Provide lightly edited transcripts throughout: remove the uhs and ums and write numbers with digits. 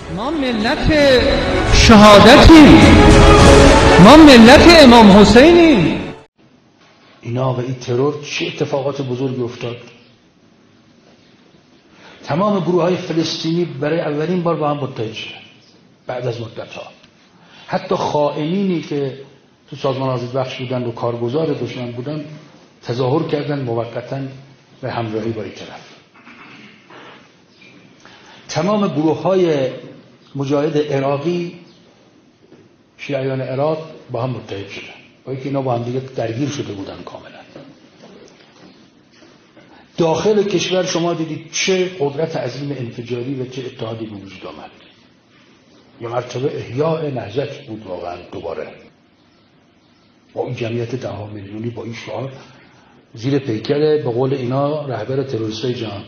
ما ملت شهادتیم، ما ملت امام حسینیم. اینا و این ترور چه اتفاقات بزرگی افتاد. تمام گروه‌های فلسطینی برای اولین بار با هم متحد شدن بعد از مدت‌ها. حتی خائنینی که تو سازمان آزادبخش بودن و کارگزار دشمن بودن تظاهر کردن موقتاً به همراهی با این طرف. تمام گروه‌های مجاهد عراقی، شیعیان عراق با هم متحد شدن، با اینکه اینا با هم دیگه درگیر شده بودن کاملا. داخل کشور شما دیدید چه قدرت عظیم انفجاری و چه اتحادی به وجود آمد. یه مرتبه احیاء نهضت بود واقعا دوباره، با این جمعیت 10 میلیونی، با این شعار زیر پیکر به قول اینا رهبر تروریستای جهان.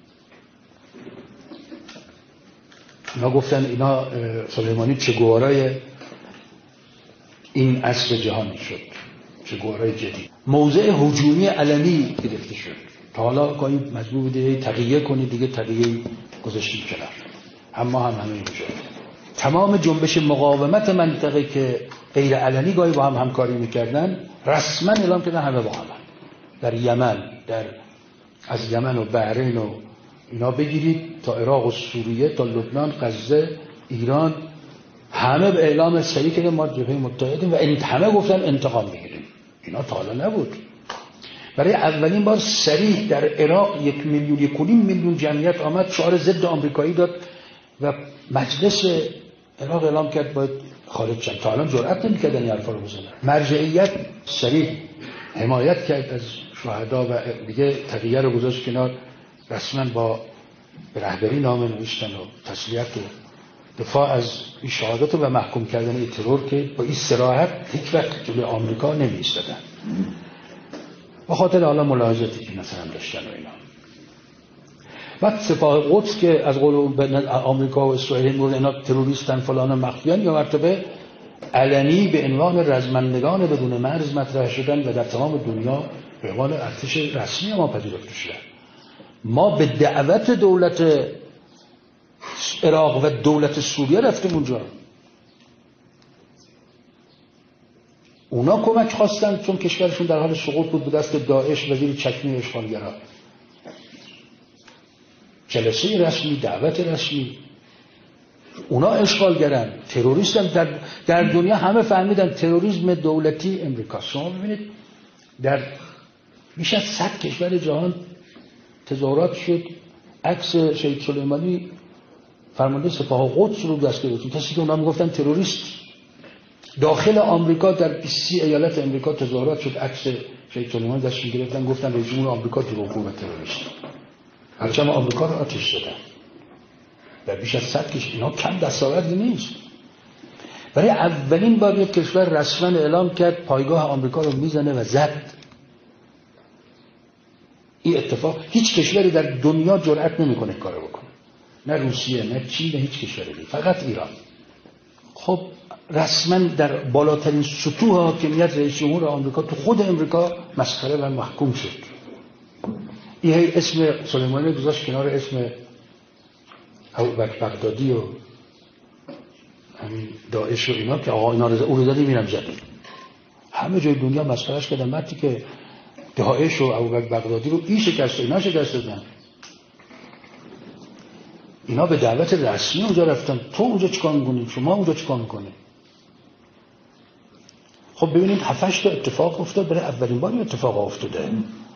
اینا گفتن اینا سلیمانی چگوارای این عصر جهانی شد، چگوارای جدید. موضع هجومی علنی گرفته شد. تا حالا گاهی مجبور بودید تقیه کنید، دیگه تقیه گذاشتید کنار. اما همین میشه. تمام جنبش مقاومت منطقه که غیر علنی گاهی با هم همکاری میکردن رسما اعلام کردن همه با هم. در یمن، از یمن و بحرین و اینا بگیرید تا عراق و سوریه تا لبنان، غزه، ایران، همه به اعلام سریع که ما جبهه متحدیم و همه گفتن انتقام میگیریم. اینا تا حالا نبود. برای اولین بار صریح در عراق 1.5 میلیون جمعیت آمد، شعار ضد آمریکایی داد و مجلس عراق اعلام کرد باید خارج شن. تا الان جرئت نمی‌کردن این حرفا رو بزنن. مرجعیت صریح حمایت کرد از شهدا و دیگه تقیه رو گذاشت کنار، رسما با رهبری نامه نوشتن و تسلیت و دفاع از این شهادت و محکوم کردن این ترور که با این صراحت هیچ وقت جلوی آمریکا نمی‌ایستادن. به خاطر حالا ملاحظاتی که مثلا داشتن و اینا. بعد سپاه قدس که از قول آمریکا و اسرائیل میگن اینا تروریستن فلان مخفیان، یا مرتبه علنی به عنوان رزمندگان بدون مرز مطرح شدن و در تمام دنیا به عنوان ارتش رسمی ما پذیرفته شدن. ما به دعوت دولت عراق و دولت سوریه رفتیم اونجا. اونا کمک خواستن چون کشورشون در حال سقوط بود به دست داعش و زیر چکمه اشغالگرا. جلسه رسمی، دعوت رسمی. اونا اشغالگرن، تروریستن. در دنیا همه فهمیدن تروریسم دولتی امریکاست. شما ببینید در بیش از 100 کشور جهان تظاهرات شد، عکس شهید سلیمانی فرمانده سپاه قدس رو دست گرفتن، کسی که اونا میگفتن تروریست. داخل آمریکا در 20 ایالت امریکا تظاهرات شد، عکس شهید سلیمانی دست گرفتن، گفتن رئیس جمهور آمریکا دروغگو و تروریست. هرچند آمریکا رو آتش دادن در بیش از 100 کشور. اینا کم دستاوردی نیست. برای اولین بار یک کشور رسما اعلام کرد پایگاه آمریکا رو میزنه و زد. این اتفاق هیچ کشوری در دنیا جرئت نمیکنه کارو بکنه، نه روسیه، نه چین، نه هیچ کشوری دیگه، فقط ایران. خب رسما در بالاترین سطوح حاکمیت رئیس جمهور آمریکا تو خود امریکا مسخره و محکوم شد. این اسم سلیمانی گذاشت کنار اسم ابوبکر بغدادی و همین داعش و اینا که آقا اینا او رو دادی میرم زدی. همه جای دنیا مسخرهش کردن. وقتی که داعش و ابوبکر بغدادی رو این شکست اینا شکست دادن، اینا به دعوت رسمی اونجا رفتن. تو اونجا چیکار می‌کنی؟ شما اونجا چیکار می‌کنی؟ خب ببینید 7-8 تا اتفاق افتاد. برای اولین بار اتفاق افتاده.